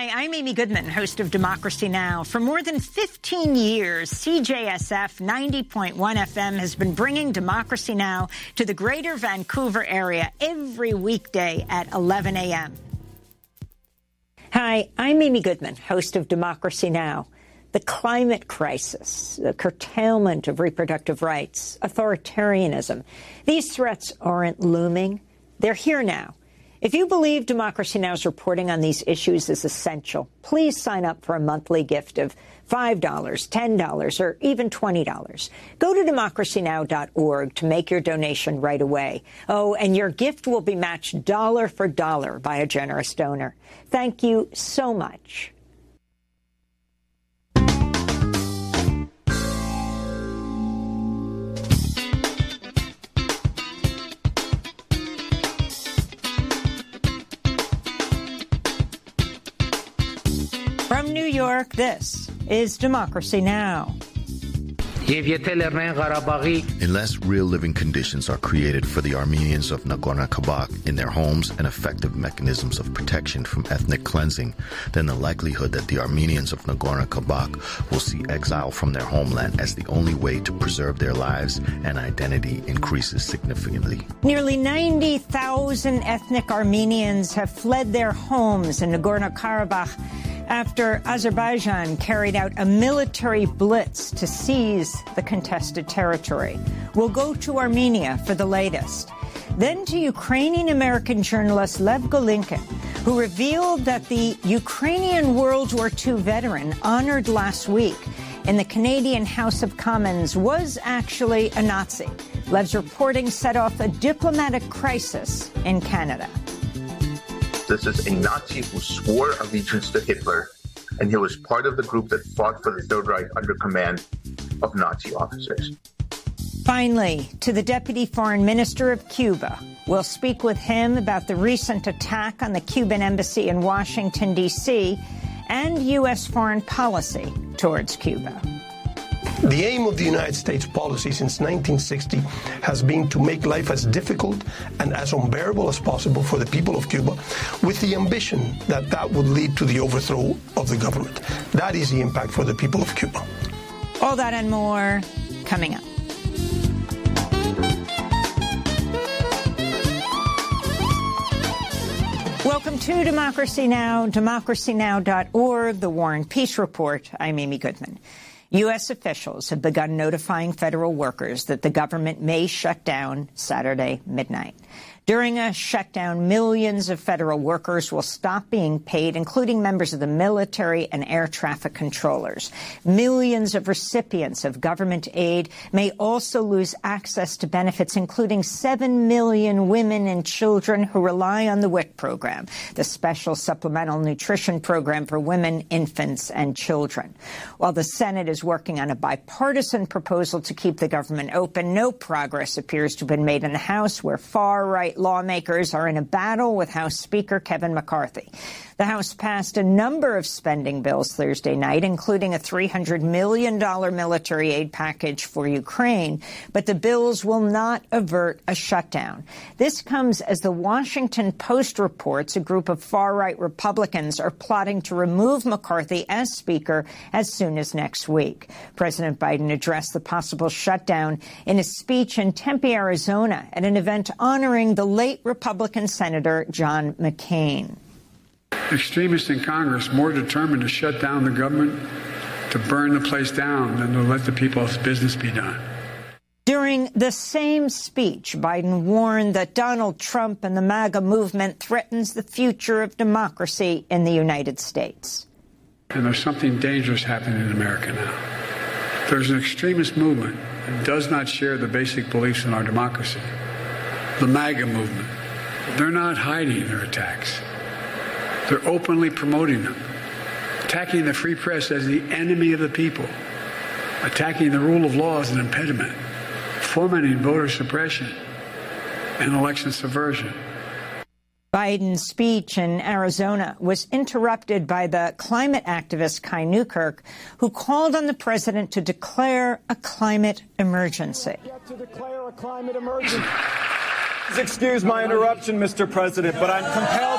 Hi, I'm Amy Goodman, host of Democracy Now! For more than 15 years, CJSF 90.1 FM has been bringing Democracy Now! To the greater Vancouver area every weekday at 11 a.m. Hi, I'm Amy Goodman, host of Democracy Now! The climate crisis, the curtailment of reproductive rights, authoritarianism, these threats aren't looming. They're here now. If you believe Democracy Now!'s reporting on these issues is essential, please sign up for a monthly gift of $5, $10, or even $20. Go to democracynow.org to make your donation right away. Oh, and your gift will be matched dollar for dollar by a generous donor. Thank you so much. From New York, this is Democracy Now! Unless real living conditions are created for the Armenians of Nagorno-Karabakh in their homes and effective mechanisms of protection from ethnic cleansing, then the likelihood that the Armenians of Nagorno-Karabakh will see exile from their homeland as the only way to preserve their lives and identity increases significantly. Nearly 90,000 ethnic Armenians have fled their homes in Nagorno-Karabakh after Azerbaijan carried out a military blitz to seize the contested territory. We'll go to Armenia for the latest. Then to Ukrainian-American journalist Lev Golinkin, who revealed that the Ukrainian World War II veteran honored last week in the Canadian House of Commons was actually a Nazi. Lev's reporting set off a diplomatic crisis in Canada. This is a Nazi who swore allegiance to Hitler, and he was part of the group that fought for the Third Reich under command of Nazi officers. Finally, to the Deputy Foreign Minister of Cuba. We'll speak with him about the recent attack on the Cuban embassy in Washington, D.C., and U.S. foreign policy towards Cuba. The aim of the United States policy since 1960 has been to make life as difficult and as unbearable as possible for the people of Cuba, with the ambition that that would lead to the overthrow of the government. That is the impact for the people of Cuba. All that and more coming up. Welcome to Democracy Now!, democracynow.org, the War and Peace Report. I'm Amy Goodman. U.S. officials have begun notifying federal workers that the government may shut down Saturday midnight. During a shutdown, millions of federal workers will stop being paid, including members of the military and air traffic controllers. Millions of recipients of government aid may also lose access to benefits, including 7 million women and children who rely on the WIC program, the Special Supplemental Nutrition Program for women, infants, and children. While the Senate is working on a bipartisan proposal to keep the government open, no progress appears to have been made in the House, where far-right lawmakers are in a battle with House Speaker Kevin McCarthy. The House passed a number of spending bills Thursday night, including a $300 million military aid package for Ukraine, but the bills will not avert a shutdown. This comes as the Washington Post reports a group of far-right Republicans are plotting to remove McCarthy as Speaker as soon as next week. President Biden addressed the possible shutdown in a speech in Tempe, Arizona, at an event honoring the late Republican Senator John McCain. Extremists in Congress more determined to shut down the government, to burn the place down, than to let the people's business be done. During the same speech, Biden warned that Donald Trump and the MAGA movement threatens the future of democracy in the United States. And there's something dangerous happening in America now. There's an extremist movement that does not share the basic beliefs in our democracy. The MAGA movement. They're not hiding their attacks. They're openly promoting them, attacking the free press as the enemy of the people, attacking the rule of law as an impediment, fomenting voter suppression and election subversion. Biden's speech in Arizona was interrupted by the climate activist Kai Newkirk, who called on the president to declare a climate emergency. To declare a climate emergency. Please excuse my interruption, Mr. President, but I'm compelled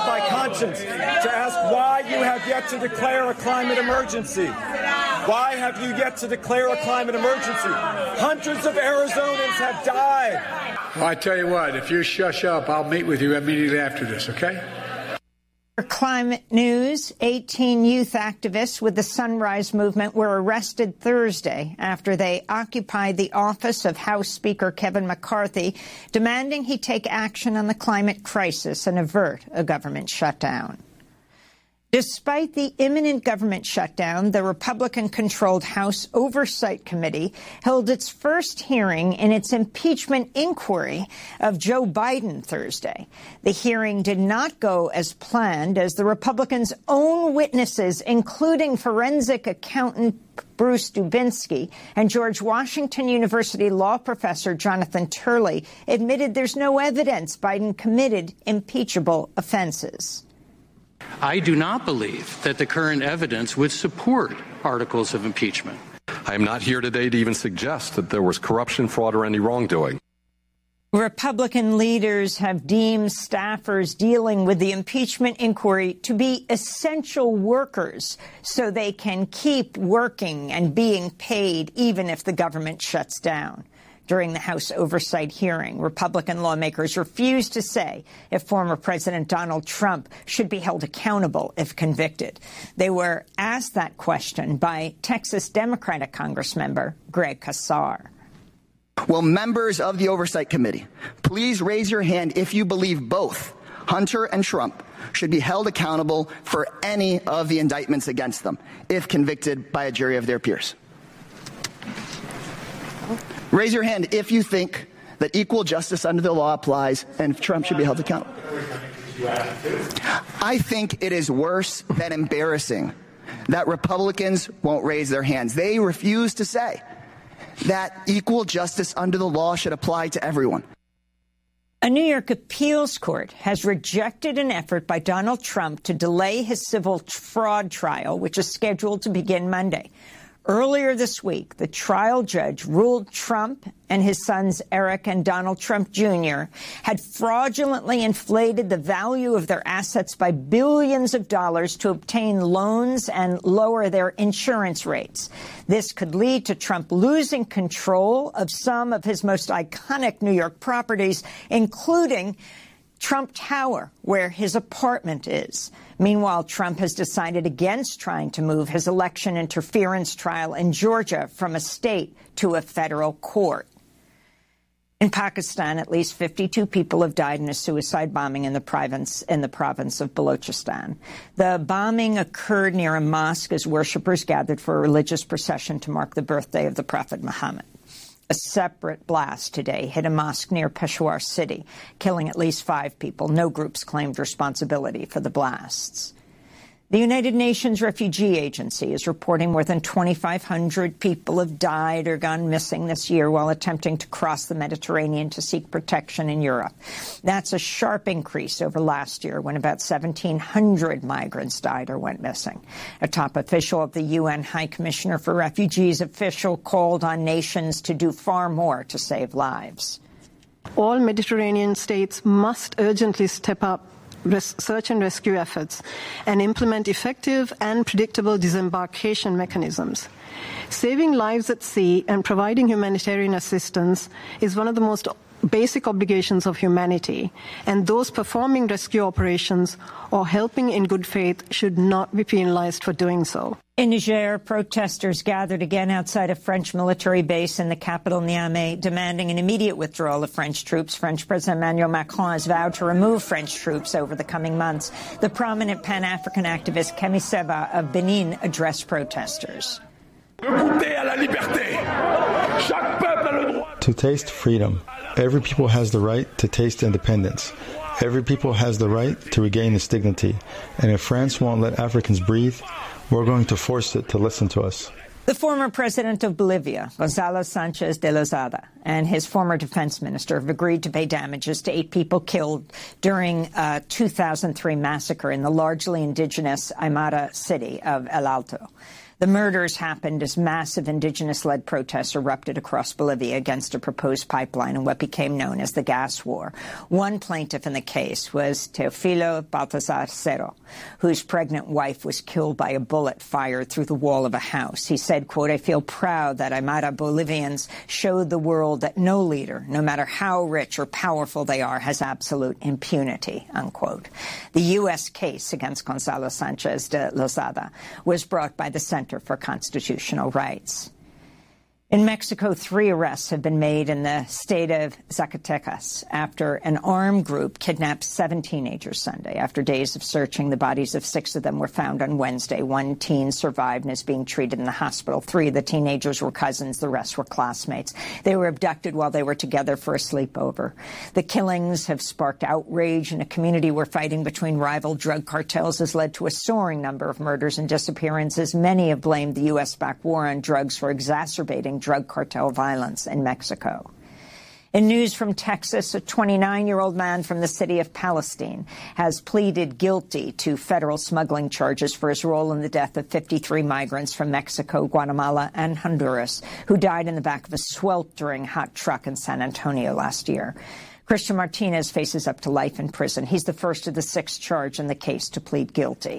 my conscience to ask why you have yet to declare a climate emergency. Why have you yet to declare a climate emergency? Hundreds of Arizonans have died. Well, I tell you what, if you shush up, I'll meet with you immediately after this, okay? For climate news, 18 youth activists with the Sunrise Movement were arrested Thursday after they occupied the office of House Speaker Kevin McCarthy, demanding he take action on the climate crisis and avert a government shutdown. Despite the imminent government shutdown, the Republican-controlled House Oversight Committee held its first hearing in its impeachment inquiry of Joe Biden Thursday. The hearing did not go as planned as the Republicans' own witnesses, including forensic accountant Bruce Dubinsky and George Washington University law professor Jonathan Turley, admitted there's no evidence Biden committed impeachable offenses. I do not believe that the current evidence would support articles of impeachment. I am not here today to even suggest that there was corruption, fraud, or any wrongdoing. Republican leaders have deemed staffers dealing with the impeachment inquiry to be essential workers so they can keep working and being paid even if the government shuts down. During the House Oversight hearing, Republican lawmakers refused to say if former President Donald Trump should be held accountable if convicted. They were asked that question by Texas Democratic Congressmember Greg Casar. Will members of the Oversight Committee please raise your hand if you believe both Hunter and Trump should be held accountable for any of the indictments against them if convicted by a jury of their peers? Raise your hand if you think that equal justice under the law applies and Trump should be held accountable. I think it is worse than embarrassing that Republicans won't raise their hands. They refuse to say that equal justice under the law should apply to everyone. A New York appeals court has rejected an effort by Donald Trump to delay his civil fraud trial, which is scheduled to begin Monday. Earlier this week, the trial judge ruled Trump and his sons Eric and Donald Trump Jr. had fraudulently inflated the value of their assets by billions of dollars to obtain loans and lower their insurance rates. This could lead to Trump losing control of some of his most iconic New York properties, including Trump Tower, where his apartment is. Meanwhile, Trump has decided against trying to move his election interference trial in Georgia from a state to a federal court. In Pakistan, at least 52 people have died in a suicide bombing in the province of Balochistan. The bombing occurred near a mosque as worshippers gathered for a religious procession to mark the birthday of the Prophet Muhammad. A separate blast today hit a mosque near Peshawar city, killing at least 5 people. No groups claimed responsibility for the blasts. The United Nations Refugee Agency is reporting more than 2,500 people have died or gone missing this year while attempting to cross the Mediterranean to seek protection in Europe. That's a sharp increase over last year when about 1,700 migrants died or went missing. A top official of the UN High Commissioner for Refugees official called on nations to do far more to save lives. All Mediterranean states must urgently step up search and rescue efforts and implement effective and predictable disembarkation mechanisms. Saving lives at sea and providing humanitarian assistance is one of the most basic obligations of humanity, and those performing rescue operations or helping in good faith should not be penalized for doing so. In Niger, protesters gathered again outside a French military base in the capital, Niamey, demanding an immediate withdrawal of French troops. French President Emmanuel Macron has vowed to remove French troops over the coming months. The prominent Pan-African activist Kemi Seba of Benin addressed protesters. To taste freedom. Every people has the right to taste independence. Every people has the right to regain its dignity. And if France won't let Africans breathe, we're going to force it to listen to us. The former president of Bolivia, Gonzalo Sanchez de Lozada, and his former defense minister have agreed to pay damages to 8 people killed during a 2003 massacre in the largely indigenous Aymara city of El Alto. The murders happened as massive indigenous-led protests erupted across Bolivia against a proposed pipeline in what became known as the gas war. One plaintiff in the case was Teofilo Baltazar Cerro, whose pregnant wife was killed by a bullet fired through the wall of a house. He said, quote, "I feel proud that Aymara Bolivians showed the world that no leader, no matter how rich or powerful they are, has absolute impunity," unquote. The U.S. case against Gonzalo Sanchez de Lozada was brought by the Center for Constitutional Rights. In Mexico, 3 arrests have been made in the state of Zacatecas after an armed group kidnapped 7 teenagers Sunday. After days of searching, the bodies of 6 of them were found on Wednesday. 1 teen survived and is being treated in the hospital. 3 of the teenagers were cousins. The rest were classmates. They were abducted while they were together for a sleepover. The killings have sparked outrage in a community where fighting between rival drug cartels has led to a soaring number of murders and disappearances. Many have blamed the U.S.-backed war on drugs for exacerbating drug cartel violence in Mexico. In news from Texas, a 29-year-old man from the city of Palestine has pleaded guilty to federal smuggling charges for his role in the death of 53 migrants from Mexico, Guatemala, and Honduras who died in the back of a sweltering hot truck in San Antonio last year. Christian Martinez faces up to life in prison. He's the first of the 6 charged in the case to plead guilty.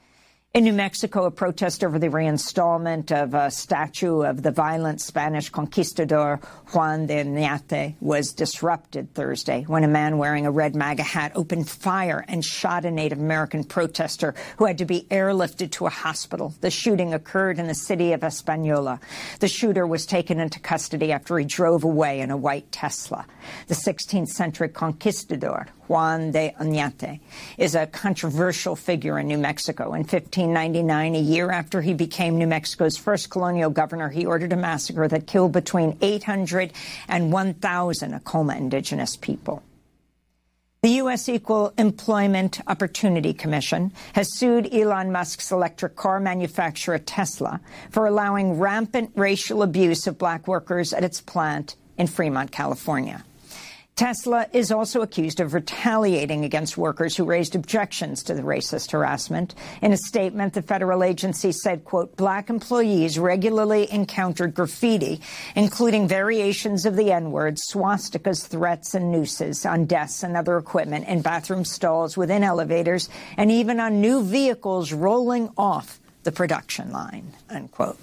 In New Mexico, a protest over the reinstallment of a statue of the violent Spanish conquistador Juan de Oñate was disrupted Thursday when a man wearing a red MAGA hat opened fire and shot a Native American protester who had to be airlifted to a hospital. The shooting occurred in the city of Española. The shooter was taken into custody after he drove away in a white Tesla. The 16th-century conquistador, Juan de Oñate, is a controversial figure in New Mexico. In 1599, a year after he became New Mexico's first colonial governor, he ordered a massacre that killed between 800 and 1,000 Acoma indigenous people. The U.S. Equal Employment Opportunity Commission has sued Elon Musk's electric car manufacturer Tesla for allowing rampant racial abuse of black workers at its plant in Fremont, California. Tesla is also accused of retaliating against workers who raised objections to the racist harassment. In a statement, the federal agency said, quote, "Black employees regularly encountered graffiti, including variations of the N-word, swastikas, threats, and nooses on desks and other equipment, in bathroom stalls, within elevators, and even on new vehicles rolling off the production line," unquote.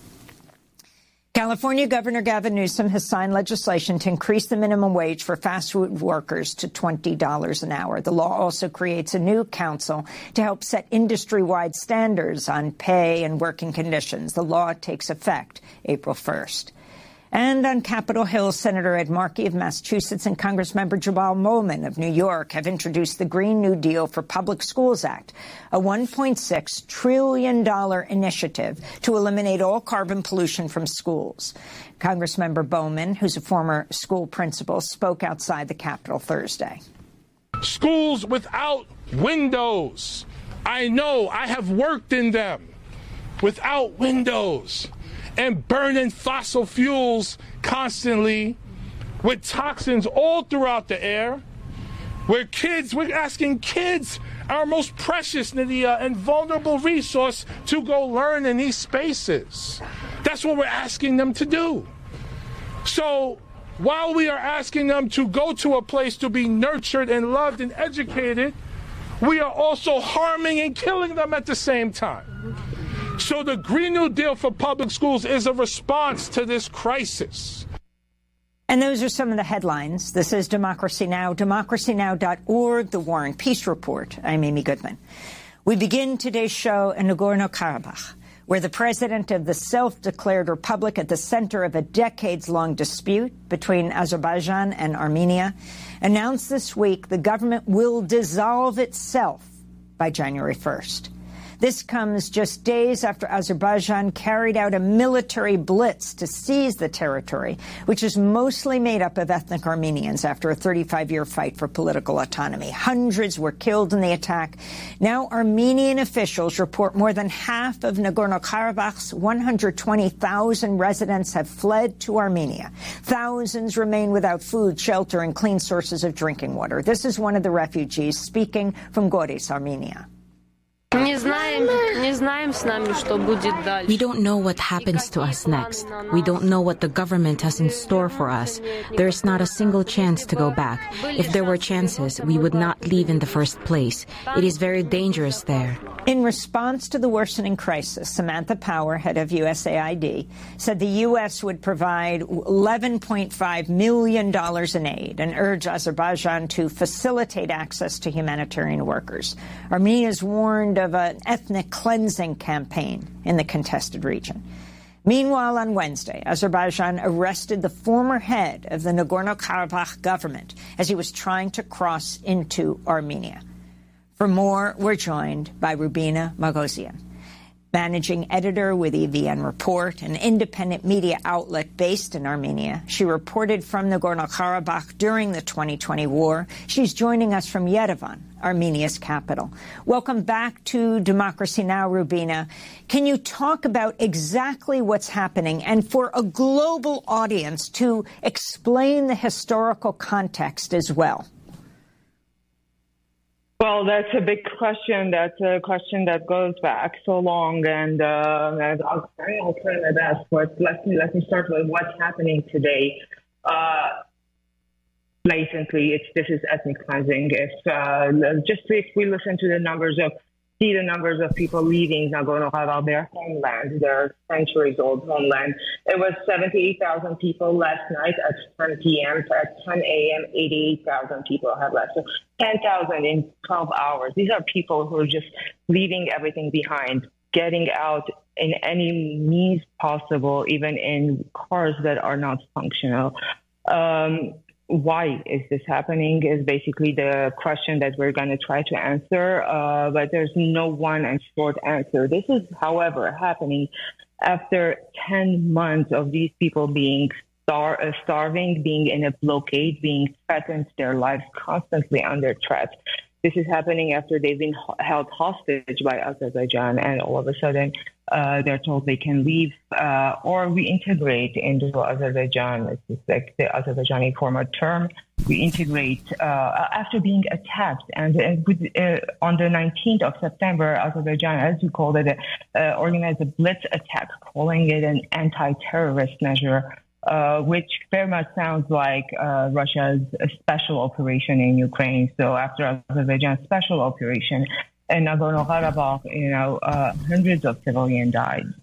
California Governor Gavin Newsom has signed legislation to increase the minimum wage for fast food workers to $20 an hour. The law also creates a new council to help set industry-wide standards on pay and working conditions. The law takes effect April 1st. And on Capitol Hill, Senator Ed Markey of Massachusetts and Congressmember Jabal Momin of New York have introduced the Green New Deal for Public Schools Act, a $1.6 trillion initiative to eliminate all carbon pollution from schools. Congressmember Bowman, who's a former school principal, spoke outside the Capitol Thursday. Schools without windows. I know, I have worked in them. Without windows. And burning fossil fuels constantly with toxins all throughout the air. We're asking kids, our most precious and vulnerable resource, to go learn in these spaces. That's what we're asking them to do. So while we are asking them to go to a place to be nurtured and loved and educated, we are also harming and killing them at the same time. So the Green New Deal for public schools is a response to this crisis. And those are some of the headlines. This is Democracy Now!, democracynow.org, The War and Peace Report. I'm Amy Goodman. We begin today's show in Nagorno-Karabakh, where the president of the self-declared republic at the center of a decades-long dispute between Azerbaijan and Armenia announced this week the government will dissolve itself by January 1st. This comes just days after Azerbaijan carried out a military blitz to seize the territory, which is mostly made up of ethnic Armenians after a 35-year fight for political autonomy. Hundreds were killed in the attack. Now Armenian officials report more than half of Nagorno-Karabakh's 120,000 residents have fled to Armenia. Thousands remain without food, shelter, and clean sources of drinking water. This is one of the refugees speaking from Goris, Armenia. We don't know what happens to us next. We don't know what the government has in store for us. There is not a single chance to go back. If there were chances, we would not leave in the first place. It is very dangerous there. In response to the worsening crisis, Samantha Power, head of USAID, said the U.S. would provide $11.5 million in aid and urged Azerbaijan to facilitate access to humanitarian workers. Armenia has warned of an ethnic cleansing campaign in the contested region. Meanwhile, on Wednesday, Azerbaijan arrested the former head of the Nagorno-Karabakh government as he was trying to cross into Armenia. For more, we're joined by Rubina Margosian, managing editor with EVN Report, an independent media outlet based in Armenia. She reported from Nagorno-Karabakh during the 2020 war. She's joining us from Yerevan, Armenia's capital. Welcome back to Democracy Now!, Rubina. Can you talk about exactly what's happening and for a global audience to explain the historical context as well? Well, that's a big question. That's a question that goes back so long, and I'll try my best. But let me start with what's happening today. Blatantly, this is ethnic cleansing. If we listen to the numbers of people leaving Nagorno-Karabakh, their homeland, their centuries-old homeland. It was 78,000 people last night at 10 p.m. At 10 a.m., 88,000 people have left. So 10,000 in 12 hours. These are people who are just leaving everything behind, getting out in any means possible, even in cars that are not functional. Why is this happening is basically the question that we're going to try to answer, but there's no one and short answer. This is, however, happening after 10 months of these people being starving, being in a blockade, being threatened, their lives constantly under threat. This is happening after they've been held hostage by Azerbaijan, and all of a sudden they're told they can leave or reintegrate into Azerbaijan. It's like the Azerbaijani former term, reintegrate after being attacked. And on the 19th of September, Azerbaijan, as you called it, organized a blitz attack, calling it an anti-terrorist measure. Which very much sounds like Russia's special operation in Ukraine. So after Azerbaijan's special operation in Nagorno-Karabakh, hundreds of civilians died.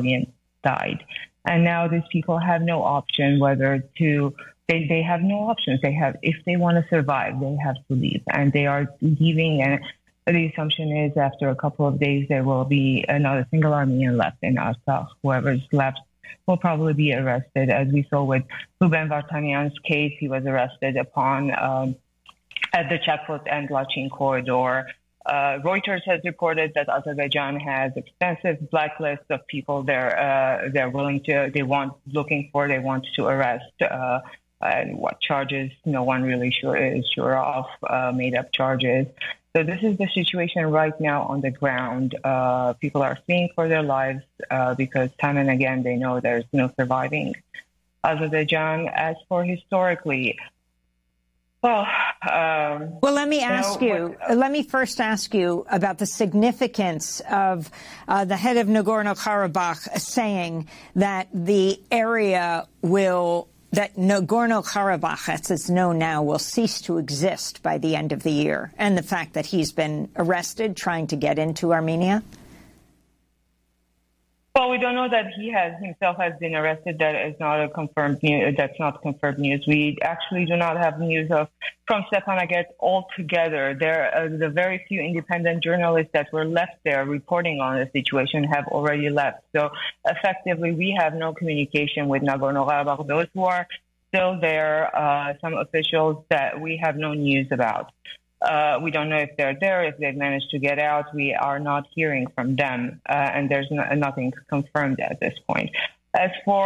And now these people have no option they have no options. If they want to survive, they have to leave. And they are leaving, and the assumption is after a couple of days, there will be not a single Armenian left in Artsakh. Whoever's left will probably be arrested. As we saw with Ruben Vartanyan's case, he was arrested at the Chakot and Lachin corridor. Reuters has reported that Azerbaijan has extensive blacklists of people they want to arrest. And what charges? No one really is sure of. Made up charges. So this is the situation right now on the ground. People are fleeing for their lives because time and again they know there's no surviving Azerbaijan. As for historically, let me ask you. Let me first ask you about the significance of the head of Nagorno-Karabakh saying that the area that Nagorno-Karabakh, as it's known now, will cease to exist by the end of the year, and the fact that he's been arrested trying to get into Armenia? Well, we don't know that he himself has been arrested. That is not confirmed news. That's not confirmed news. We actually do not have news from Stepanakert altogether. The very few independent journalists that were left there reporting on the situation have already left. So effectively, we have no communication with Nagorno-Karabakh. Those who are still there, some officials that we have no news about. We don't know if they're there, if they've managed to get out. We are not hearing from them, and there's nothing confirmed at this point. As for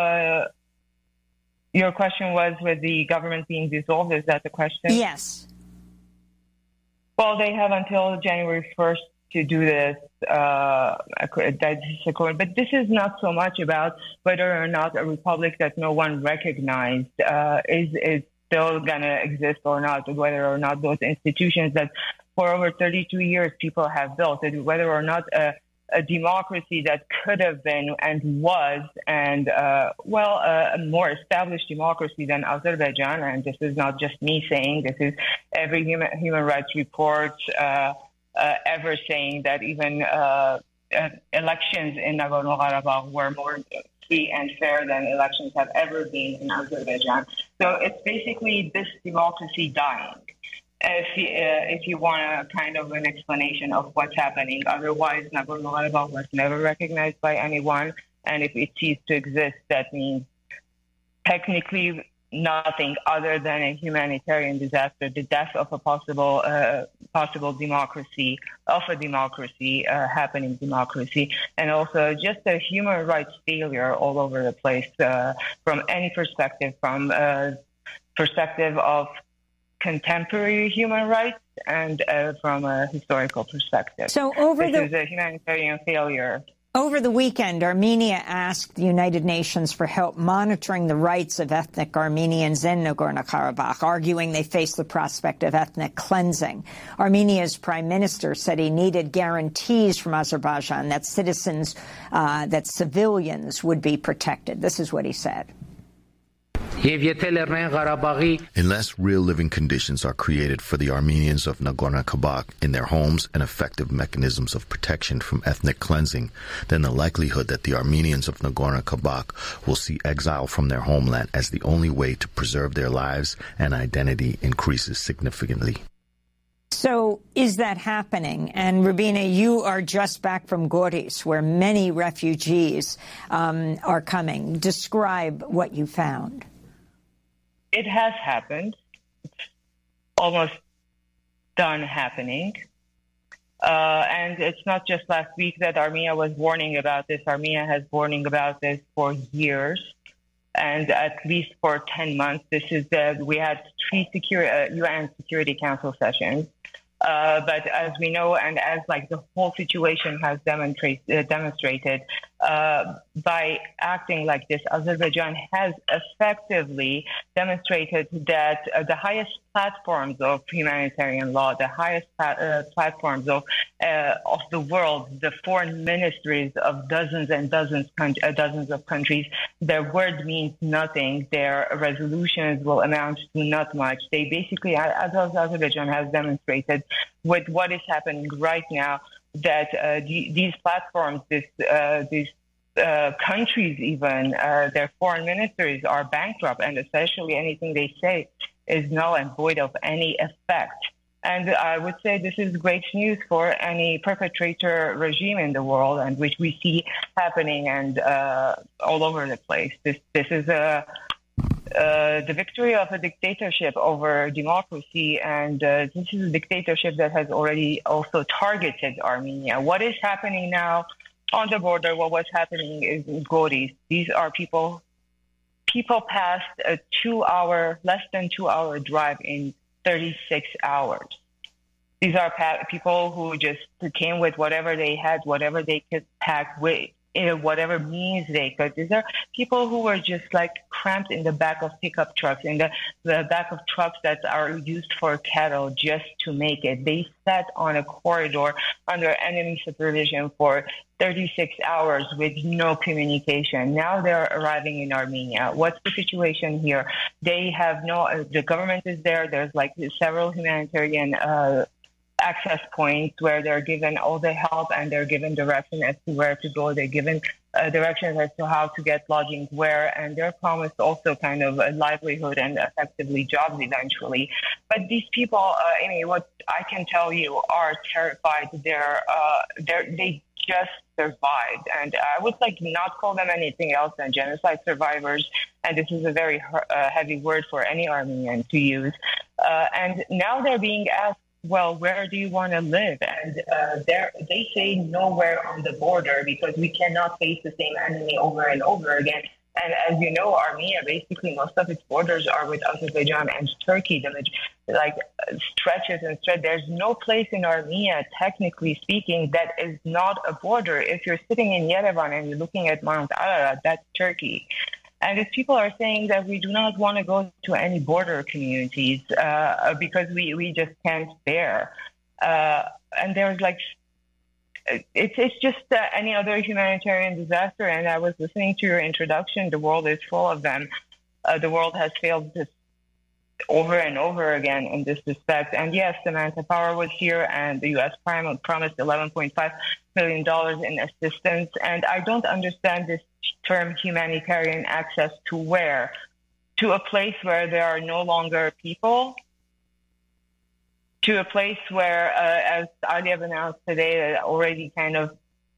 your question was with the government being dissolved, is that the question? Yes. Well, they have until January 1st to do this. But this is not so much about whether or not a republic that no one recognized is still going to exist or not, whether or not those institutions that for over 32 years people have built, and whether or not a democracy that could have been and was, and a more established democracy than Azerbaijan. And this is not just me saying, this is every human rights report ever saying that even elections in Nagorno-Karabakh were more free and fair than elections have ever been in Azerbaijan. So it's basically this democracy dying. If you want a kind of an explanation of what's happening. Otherwise, Nagorno-Karabakh was never recognized by anyone, and if it ceased to exist, that means technically nothing other than a humanitarian disaster, the death of a possible democracy, happening democracy, and also just a human rights failure all over the place from any perspective, from perspective of contemporary human rights and from a historical perspective. So this is a humanitarian failure. Over the weekend, Armenia asked the United Nations for help monitoring the rights of ethnic Armenians in Nagorno-Karabakh, arguing they face the prospect of ethnic cleansing. Armenia's prime minister said he needed guarantees from Azerbaijan that civilians would be protected. This is what he said. Unless real living conditions are created for the Armenians of Nagorno-Karabakh in their homes and effective mechanisms of protection from ethnic cleansing, then the likelihood that the Armenians of Nagorno-Karabakh will see exile from their homeland as the only way to preserve their lives and identity increases significantly. So is that happening? And Rubina, you are just back from Goris, where many refugees are coming. Describe what you found. It has happened. It's almost done happening. And it's not just last week that Armenia was warning about this. Armenia has warning about this for years, and at least for 10 months. We had 3 UN Security Council sessions. But as we know, and as the whole situation has demonstrated, by acting like this, Azerbaijan has effectively demonstrated that the highest platforms of humanitarian law, the highest platforms of the world, the foreign ministries of dozens and dozens of countries, their word means nothing. Their resolutions will amount to not much. They basically, as Azerbaijan has demonstrated with what is happening right now, that these platforms, these countries even, their foreign ministries are bankrupt, and essentially anything they say is null and void of any effect. And I would say this is great news for any perpetrator regime in the world, and which we see happening and all over the place. This is the victory of a dictatorship over democracy, and this is a dictatorship that has already also targeted Armenia. What is happening now on the border, what's happening is in Goris. These are people passed a less than 2 hour drive in 36 hours. These are people who just came with whatever they had, whatever they could pack with, whatever means they could. These are people who were just cramped in the back of pickup trucks, in the back of trucks that are used for cattle just to make it. They sat on a corridor under enemy supervision for 36 hours with no communication. Now they're arriving in Armenia. What's the situation here? They have the government is there. There's several humanitarian access points where they're given all the help, and they're given direction as to where to go. They're given directions as to how to get lodging where, and they're promised also kind of a livelihood and effectively jobs eventually. But these people, what I can tell you, are terrified. They just survived, and I would not call them anything else than genocide survivors. And this is a very heavy word for any Armenian to use. And now they're being asked, well, where do you want to live? And they say nowhere on the border, because we cannot face the same enemy over and over again. And as you know, Armenia, basically most of its borders are with Azerbaijan and Turkey. Stretches and stretches. There's no place in Armenia, technically speaking, that is not a border. If you're sitting in Yerevan and you're looking at Mount Ararat, that's Turkey. And if people are saying that we do not want to go to any border communities because we just can't bear And there's like, it's just any other humanitarian disaster. And I was listening to your introduction. The world is full of them. The world has failed this over and over again in this respect. And yes, Samantha Power was here, and the U.S. promised $11.5 million in assistance. And I don't understand this term humanitarian access to where? To a place where there are no longer people? To a place where, as Aliyev announced today, already kind of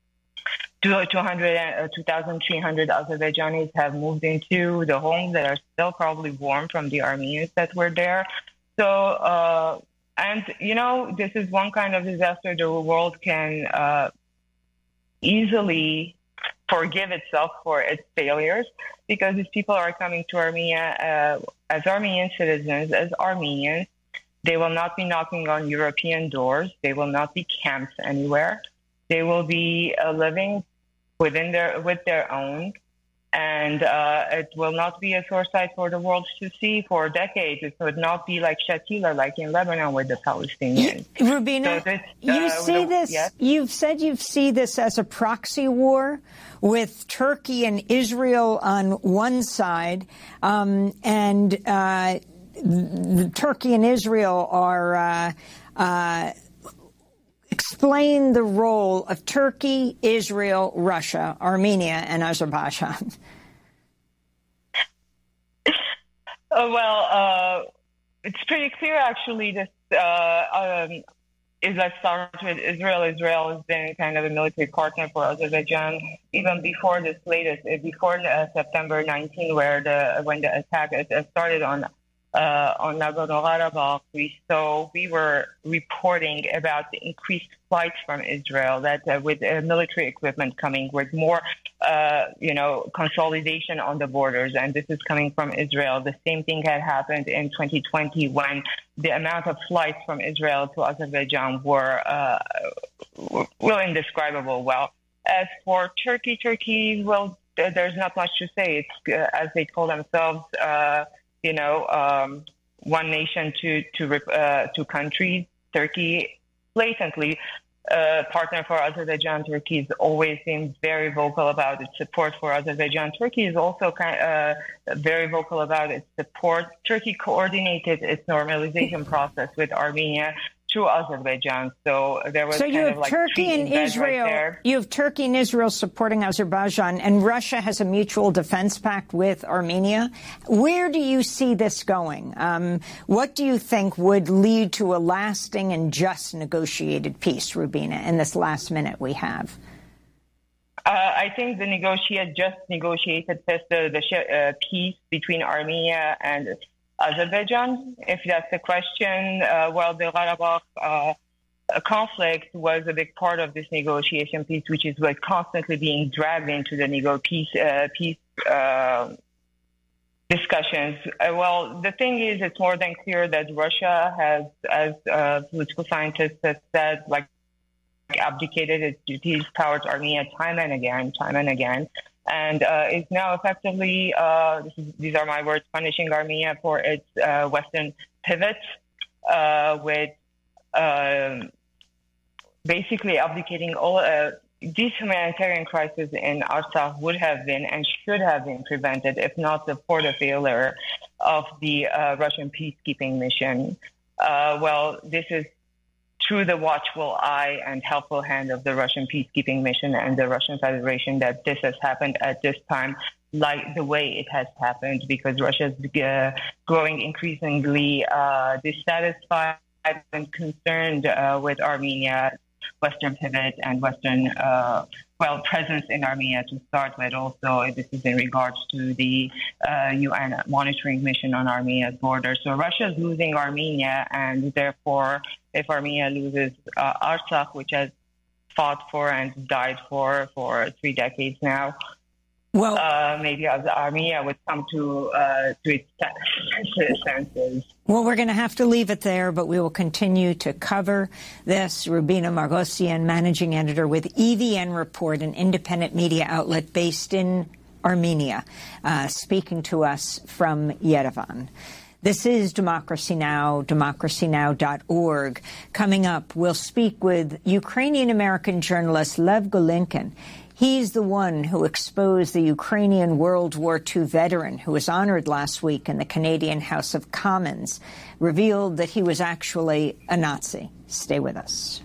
2,300 Azerbaijanis have moved into the homes that are still probably warm from the Armenians that were there. So, and, you know, this is one kind of disaster the world can easily forgive itself for its failures, because these people are coming to Armenia as Armenian citizens, as Armenians. They will not be knocking on European doors. They will not be camped anywhere. They will be living with their own, and it will not be a sore sight for the world to see for decades. It would not be like Shatila, like in Lebanon with the Palestinians. Rubina, so this, you see this. Yes? You've said you see this as a proxy war with Turkey and Israel on one side, and Turkey and Israel are. Explain the role of Turkey, Israel, Russia, Armenia, and Azerbaijan. It's pretty clear, actually. This is let's start with Israel. Israel has been kind of a military partner for Azerbaijan even before this latest, before September 19, when the attack started on Nagorno-Karabakh. We were reporting about the increased flights from Israel, that with military equipment coming, with more, consolidation on the borders, and this is coming from Israel. The same thing had happened in 2020 when the amount of flights from Israel to Azerbaijan were indescribable. Well, as for Turkey, well, there's not much to say. It's as they call themselves. One nation, two countries. Turkey, blatantly, partner for Azerbaijan. Turkey has always been very vocal about its support for Azerbaijan. Turkey is also very vocal about its support. Turkey coordinated its normalization process with Armenia through Azerbaijan. So there was you have Turkey and Israel. Right, you have Turkey and Israel supporting Azerbaijan, and Russia has a mutual defense pact with Armenia. Where do you see this going? What do you think would lead to a lasting and just negotiated peace, Rubina, in this last minute we have? I think the just negotiated peace between Armenia and Azerbaijan, if that's the question. The Karabakh conflict was a big part of this negotiation piece, which is constantly being dragged into the peace discussions. The thing is, it's more than clear that Russia has, as political scientists have said, abdicated its duties towards Armenia time and again. And is now effectively, these are my words, punishing Armenia for its Western pivot, with basically abdicating all. This humanitarian crisis in Artsakh would have been and should have been prevented, if not for the failure of the Russian peacekeeping mission. This is through the watchful eye and helpful hand of the Russian peacekeeping mission and the Russian Federation that this has happened at this time, like the way it has happened, because Russia is growing increasingly dissatisfied and concerned with Armenia, Western pivot and Western presence in Armenia to start with. Also, this is in regards to the UN monitoring mission on Armenia's border. So Russia is losing Armenia, and therefore, if Armenia loses Artsakh, which has fought for and died for 3 decades now, maybe Armenia would come to its senses. Well, we're going to have to leave it there, but we will continue to cover this. Rubina Margosian, managing editor with EVN Report, an independent media outlet based in Armenia, speaking to us from Yerevan. This is Democracy Now!, democracynow.org. Coming up, we'll speak with Ukrainian-American journalist Lev Golinkin. He's the one who exposed the Ukrainian World War II veteran who was honored last week in the Canadian House of Commons, revealed that he was actually a Nazi. Stay with us.